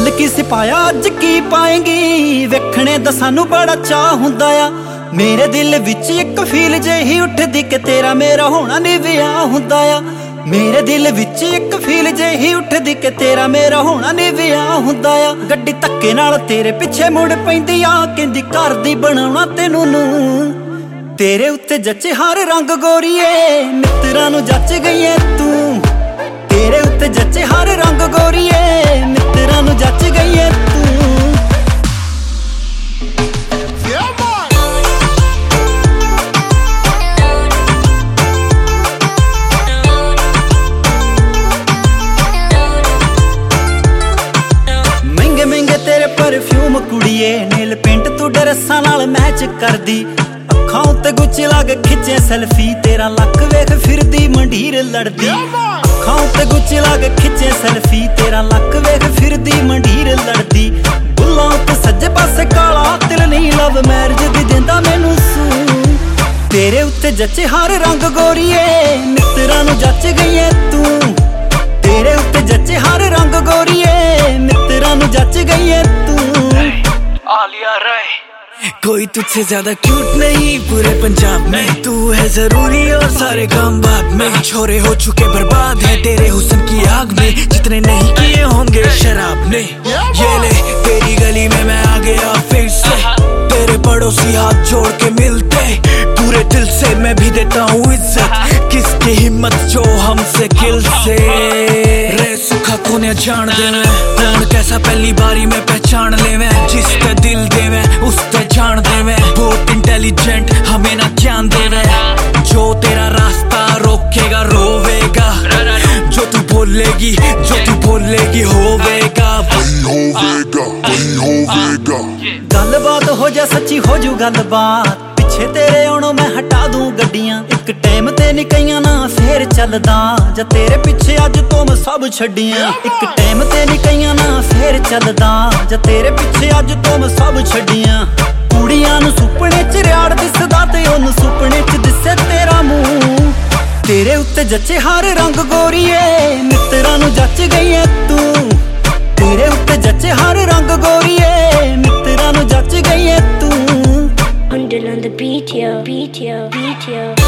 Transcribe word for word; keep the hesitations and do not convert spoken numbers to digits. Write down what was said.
कल की सिपाया अज की पाएंगी, वेखने दा सानू बड़ा चाह हुंदा आ। मेरे दिल विच एक फील जेही उठदी कि तेरा मेरा होना नी विआह हुंदा आ। मेरे दिल विच एक फील जेही उठदी कि तेरा मेरा होना नी विआह हुंदा आ। गड्डी धक्के नाल तेरे पिछे मुड़ पैंदी आ, कहंदी घर दी बनाउणा तैनूं नूं। तेरे उत्ते जचे हर रंग गोरीए, मित्तरां नूं जच गई ऐ तू। तेरे उत्ते जचे हर रंग गोरीए, मित्तरां नूं जच गई ऐ तू। महंगे महंगे तेरे परफ्यूम कुड़िए, नेल पेंट तू ड्रेसां नाल मैच करदी। अखां उत्ते गुच्च लग खिच्चे सेल्फी, तेरा लक वेख फिरदी मंडीर लड़दी। अखां उत्ते गुच्च लग खिच्चे सेल्फी, तेरा लक वेख फिरदी मंडीर लड़दी। बुल्लां उत्ते सज्जे पासे काला तिल नहीं, लव मैरिज दी देंदा मैनूं सू। तेरे उत्ते जचे हर रंग गोरीए, मित्तरां नूं जच गई ऐ तू। तेरे उत्ते जचे हर रंग गोरीए, मित्तरां नूं जच गई ऐ तू। आलिया राय कोई तुझसे ज्यादा क्यूट नहीं पूरे पंजाब में, तू है जरूरी और सारे काम बाद में। छोरे हो चुके बर्बाद है तेरे हुस्न की आग में, जितने नहीं किए होंगे शराब ने। ये ले तेरी गली में मैं आ गया फिर से, तेरे पड़ोसी हाथ जोड़ के मिलते। पूरे दिल से मैं भी देता हूँ इज्जत, किसकी हिम्मत जो हमसे किल से। रे सुखा कोने जान दे मैं, कौन कैसा पहली बारी में पहचान ले मैं। जिस पे दिल दे मैं उस पे जान दे मैं, बहुत इंटेलिजेंट हमें ना ज्ञान दे मैं। जो तेरा रास्ता रोकेगा रोवेगा, जो तू बोलेगी जो तू बोलेगी होवेगा वही होवेगा वही होवेगा। गलबात हो जा सच्ची हो जू गलबात, पिछे तेरे आउणों मैं हटा दूं गड्डियां। एक टाइम ते निकईयां ना फेर चलदा, जा तेरे पिछे अज तो मैं सब छड्डियां। एक टाइम ते निकईयां ना फेर चलदा, जा तेरे पिछे अज तो मैं सब छड्डियां। कुड़ियां नूं सुपने च रियाड़ दिसदा ते ओनू सुपने च दिसे तेरा मूंह। तेरे उत्ते जचे हर रंग गोरीए, मित्तरां नूं जच गई ऐ तू। तेरे उत्ते जचे हर रंग गोरीए, मित्तरां नूं जच गई ऐ तू। Under on the beat, yo, beat, yo, beat, yo.